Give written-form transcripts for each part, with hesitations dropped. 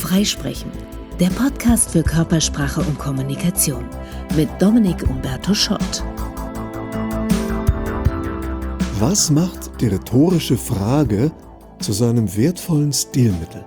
Freisprechen, der Podcast für Körpersprache und Kommunikation mit Dominik Umberto Schott. Was macht die rhetorische Frage zu seinem wertvollen Stilmittel?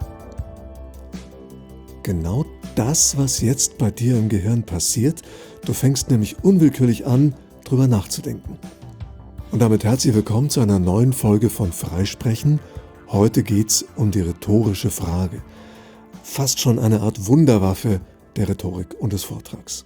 Genau das, was jetzt bei dir im Gehirn passiert. Du fängst nämlich unwillkürlich an, drüber nachzudenken. Und damit herzlich willkommen zu einer neuen Folge von Freisprechen. Heute geht's um die rhetorische Frage. Fast schon eine Art Wunderwaffe der Rhetorik und des Vortrags.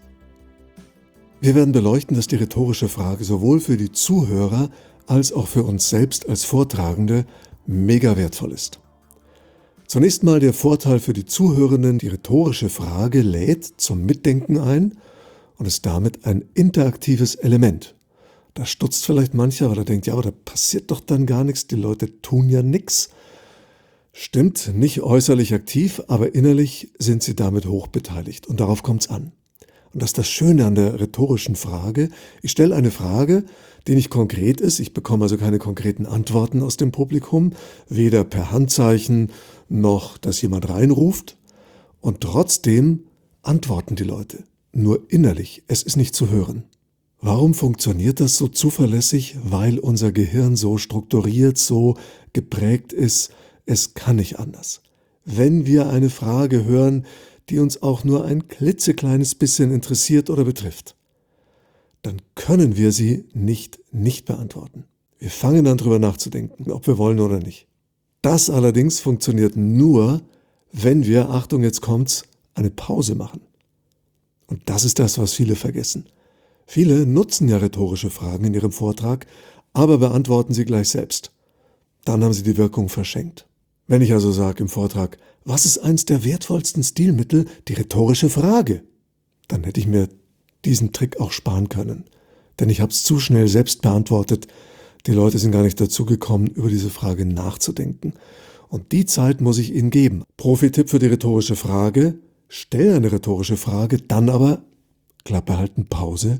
Wir werden beleuchten, dass die rhetorische Frage sowohl für die Zuhörer als auch für uns selbst als Vortragende mega wertvoll ist. Zunächst mal der Vorteil für die Zuhörenden: Die rhetorische Frage lädt zum Mitdenken ein und ist damit ein interaktives Element. Da stutzt vielleicht mancher, weil er denkt, ja, aber da passiert doch dann gar nichts, die Leute tun ja nichts. Stimmt, nicht äußerlich aktiv, aber innerlich sind sie damit hoch beteiligt und darauf kommt es an. Und das ist das Schöne an der rhetorischen Frage. Ich stelle eine Frage, die nicht konkret ist, ich bekomme also keine konkreten Antworten aus dem Publikum, weder per Handzeichen noch, dass jemand reinruft, und trotzdem antworten die Leute, nur innerlich, es ist nicht zu hören. Warum funktioniert das so zuverlässig? Weil unser Gehirn so strukturiert, so geprägt ist. Es kann nicht anders. Wenn wir eine Frage hören, die uns auch nur ein klitzekleines bisschen interessiert oder betrifft, dann können wir sie nicht beantworten. Wir fangen an, drüber nachzudenken, ob wir wollen oder nicht. Das allerdings funktioniert nur, wenn wir, Achtung, jetzt kommt's, eine Pause machen. Und das ist das, was viele vergessen. Viele nutzen ja rhetorische Fragen in ihrem Vortrag, aber beantworten sie gleich selbst. Dann haben sie die Wirkung verschenkt. Wenn ich also sage im Vortrag, was ist eins der wertvollsten Stilmittel? Die rhetorische Frage. Dann hätte ich mir diesen Trick auch sparen können. Denn ich habe es zu schnell selbst beantwortet. Die Leute sind gar nicht dazu gekommen, über diese Frage nachzudenken. Und die Zeit muss ich ihnen geben. Profi-Tipp für die rhetorische Frage: Stell eine rhetorische Frage, dann aber Klappe halten, Pause,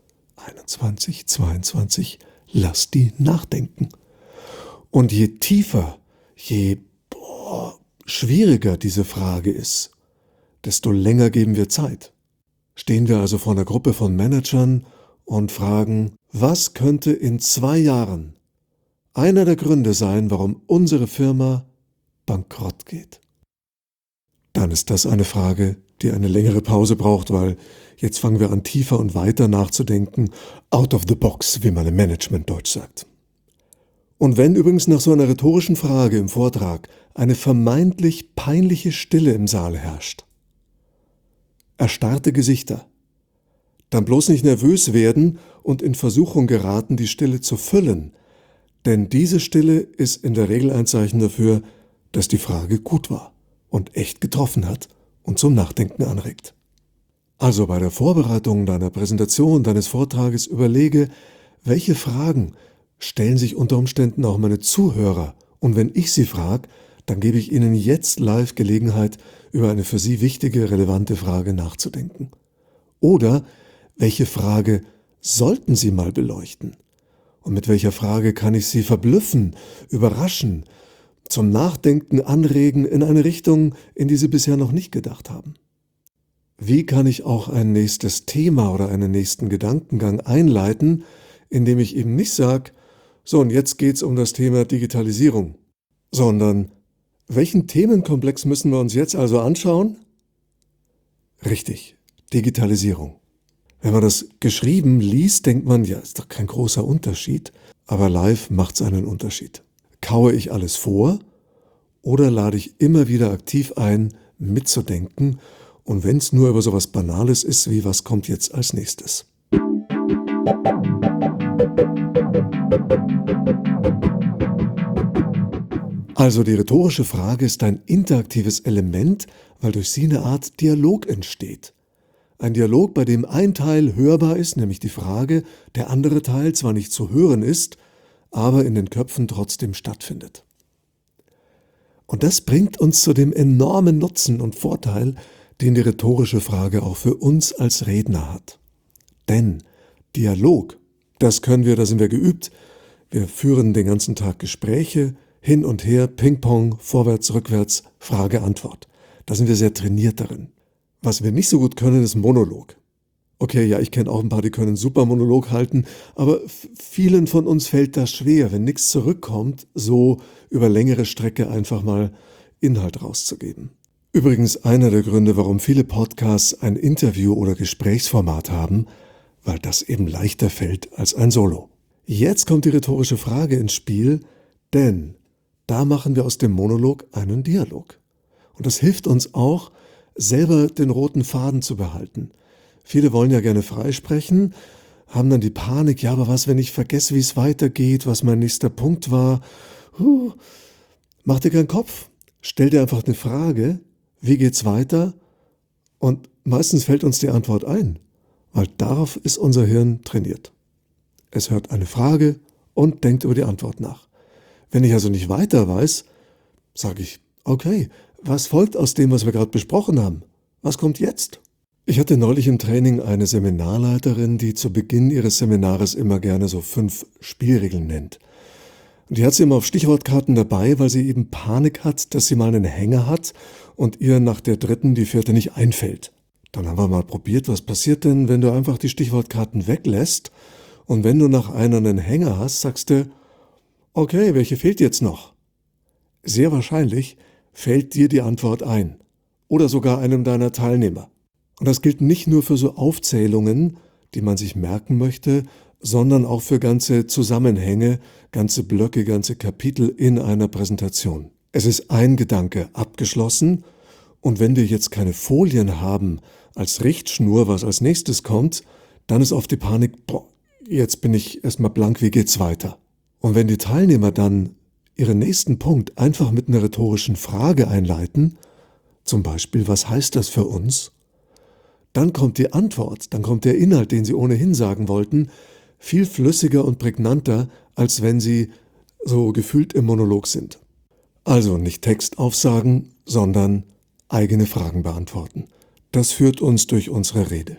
21, 22, lass die nachdenken. Und je tiefer, je schwieriger diese Frage ist, desto länger geben wir Zeit. Stehen wir also vor einer Gruppe von Managern und fragen, was könnte in 2 Jahren einer der Gründe sein, warum unsere Firma bankrott geht? Dann ist das eine Frage, die eine längere Pause braucht, weil jetzt fangen wir an, tiefer und weiter nachzudenken, out of the box, wie man im Management-Deutsch sagt. Und wenn übrigens nach so einer rhetorischen Frage im Vortrag eine vermeintlich peinliche Stille im Saal herrscht, erstarrte Gesichter, dann bloß nicht nervös werden und in Versuchung geraten, die Stille zu füllen, denn diese Stille ist in der Regel ein Zeichen dafür, dass die Frage gut war und echt getroffen hat und zum Nachdenken anregt. Also bei der Vorbereitung deiner Präsentation, deines Vortrages überlege, welche Fragen stellen sich unter Umständen auch meine Zuhörer, und wenn ich sie frage, dann gebe ich ihnen jetzt live Gelegenheit, über eine für sie wichtige, relevante Frage nachzudenken. Oder welche Frage sollten sie mal beleuchten? Und mit welcher Frage kann ich sie verblüffen, überraschen, zum Nachdenken anregen in eine Richtung, in die sie bisher noch nicht gedacht haben? Wie kann ich auch ein nächstes Thema oder einen nächsten Gedankengang einleiten, indem ich eben nicht sage, so, und jetzt geht's um das Thema Digitalisierung, sondern welchen Themenkomplex müssen wir uns jetzt also anschauen? Richtig, Digitalisierung. Wenn man das geschrieben liest, denkt man, ja, ist doch kein großer Unterschied, aber live macht's einen Unterschied. Kaue ich alles vor oder lade ich immer wieder aktiv ein, mitzudenken, und wenn es nur über sowas Banales ist, wie was kommt jetzt als nächstes? Also die rhetorische Frage ist ein interaktives Element, weil durch sie eine Art Dialog entsteht. Ein Dialog, bei dem ein Teil hörbar ist, nämlich die Frage, der andere Teil zwar nicht zu hören ist, aber in den Köpfen trotzdem stattfindet. Und das bringt uns zu dem enormen Nutzen und Vorteil, den die rhetorische Frage auch für uns als Redner hat. Denn Dialog, das können wir, da sind wir geübt. Wir führen den ganzen Tag Gespräche, hin und her, Ping-Pong, vorwärts, rückwärts, Frage, Antwort. Da sind wir sehr trainiert darin. Was wir nicht so gut können, ist Monolog. Okay, ja, ich kenne auch ein paar, die können super Monolog halten, aber vielen von uns fällt das schwer, wenn nichts zurückkommt, so über längere Strecke einfach mal Inhalt rauszugeben. Übrigens einer der Gründe, warum viele Podcasts ein Interview- oder Gesprächsformat haben, weil das eben leichter fällt als ein Solo. Jetzt kommt die rhetorische Frage ins Spiel, denn da machen wir aus dem Monolog einen Dialog. Und das hilft uns auch, selber den roten Faden zu behalten. Viele wollen ja gerne freisprechen, haben dann die Panik, ja, aber was, wenn ich vergesse, wie es weitergeht, was mein nächster Punkt war? Mach dir keinen Kopf, stell dir einfach eine Frage, wie geht's weiter? Und meistens fällt uns die Antwort ein, weil darauf ist unser Hirn trainiert. Es hört eine Frage und denkt über die Antwort nach. Wenn ich also nicht weiter weiß, sage ich, okay, was folgt aus dem, was wir gerade besprochen haben? Was kommt jetzt? Ich hatte neulich im Training eine Seminarleiterin, die zu Beginn ihres Seminares immer gerne so 5 Spielregeln nennt. Und die hat sie immer auf Stichwortkarten dabei, weil sie eben Panik hat, dass sie mal einen Hänger hat und ihr nach der 3. die 4. nicht einfällt. Dann haben wir mal probiert, was passiert denn, wenn du einfach die Stichwortkarten weglässt und wenn du nach einer einen Hänger hast, sagst du, okay, welche fehlt jetzt noch? Sehr wahrscheinlich fällt dir die Antwort ein oder sogar einem deiner Teilnehmer. Und das gilt nicht nur für so Aufzählungen, die man sich merken möchte, sondern auch für ganze Zusammenhänge, ganze Blöcke, ganze Kapitel in einer Präsentation. Es ist ein Gedanke abgeschlossen und wenn wir jetzt keine Folien haben als Richtschnur, was als nächstes kommt, dann ist oft die Panik, jetzt bin ich erstmal blank, wie geht's weiter? Und wenn die Teilnehmer dann ihren nächsten Punkt einfach mit einer rhetorischen Frage einleiten, zum Beispiel, was heißt das für uns? Dann kommt die Antwort, dann kommt der Inhalt, den sie ohnehin sagen wollten, viel flüssiger und prägnanter, als wenn sie so gefühlt im Monolog sind. Also nicht Text aufsagen, sondern eigene Fragen beantworten. Das führt uns durch unsere Rede.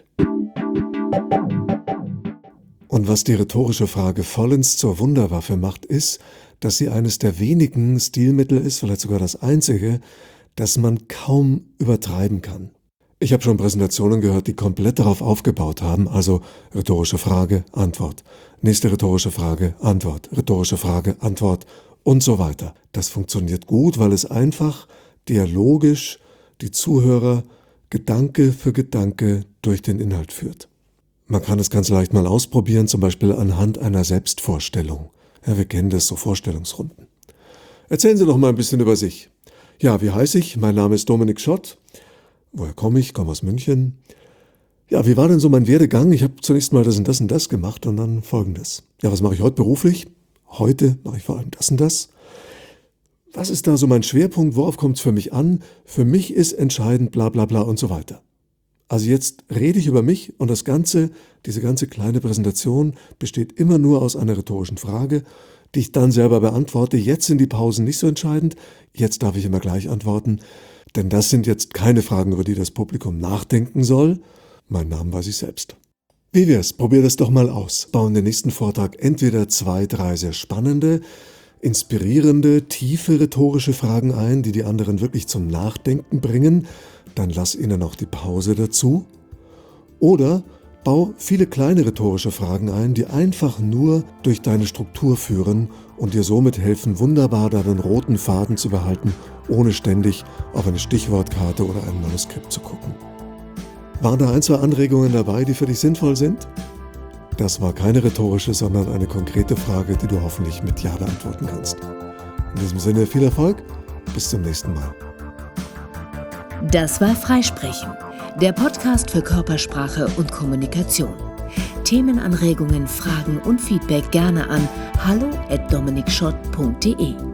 Und was die rhetorische Frage vollends zur Wunderwaffe macht, ist, dass sie eines der wenigen Stilmittel ist, vielleicht sogar das einzige, das man kaum übertreiben kann. Ich habe schon Präsentationen gehört, die komplett darauf aufgebaut haben, also rhetorische Frage, Antwort, nächste rhetorische Frage, Antwort, rhetorische Frage, Antwort und so weiter. Das funktioniert gut, weil es einfach dialogisch die Zuhörer Gedanke für Gedanke durch den Inhalt führt. Man kann es ganz leicht mal ausprobieren, zum Beispiel anhand einer Selbstvorstellung. Ja, wir kennen das, so Vorstellungsrunden. Erzählen Sie doch mal ein bisschen über sich. Ja, wie heiße ich? Mein Name ist Dominik Schott. Woher komme ich? Ich komme aus München. Ja, wie war denn so mein Werdegang? Ich habe zunächst mal das und das und das gemacht und dann Folgendes. Ja, was mache ich heute beruflich? Heute mache ich vor allem das und das. Was ist da so mein Schwerpunkt? Worauf kommt es für mich an? Für mich ist entscheidend bla bla bla und so weiter. Also jetzt rede ich über mich und diese ganze kleine Präsentation besteht immer nur aus einer rhetorischen Frage, die ich dann selber beantworte. Jetzt sind die Pausen nicht so entscheidend. Jetzt darf ich immer gleich antworten. Denn das sind jetzt keine Fragen, über die das Publikum nachdenken soll. Meinen Namen weiß ich selbst. Wie wär's? Probier das doch mal aus. Bau in den nächsten Vortrag entweder 2, 3 sehr spannende, inspirierende, tiefe rhetorische Fragen ein, die die anderen wirklich zum Nachdenken bringen. Dann lass ihnen noch die Pause dazu. Oder bau viele kleine rhetorische Fragen ein, die einfach nur durch deine Struktur führen und dir somit helfen, wunderbar deinen roten Faden zu behalten, ohne ständig auf eine Stichwortkarte oder ein Manuskript zu gucken. Waren da 1, 2 Anregungen dabei, die für dich sinnvoll sind? Das war keine rhetorische, sondern eine konkrete Frage, die du hoffentlich mit Ja beantworten kannst. In diesem Sinne viel Erfolg, bis zum nächsten Mal. Das war Freisprechen, der Podcast für Körpersprache und Kommunikation. Themenanregungen, Fragen und Feedback gerne an hallo@dominikschott.de.